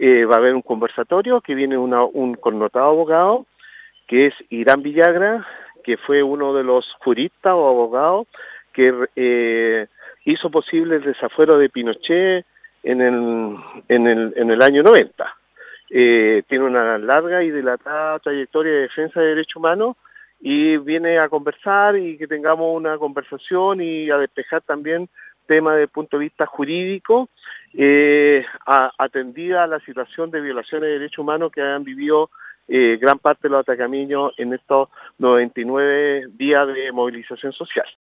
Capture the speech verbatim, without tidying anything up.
eh, va a haber un conversatorio que viene una, un connotado abogado, que es Irán Villagra, que fue uno de los juristas o abogados que eh, hizo posible el desafuero de Pinochet en el, en el, en el año noventa. Eh, tiene una larga y dilatada trayectoria de defensa de derechos humanos y viene a conversar y que tengamos una conversación y a despejar también temas desde el punto de vista jurídico, eh, a, atendida a la situación de violaciones de derechos humanos que han vivido eh, gran parte de los atacameños en estos noventa y nueve días de movilización social.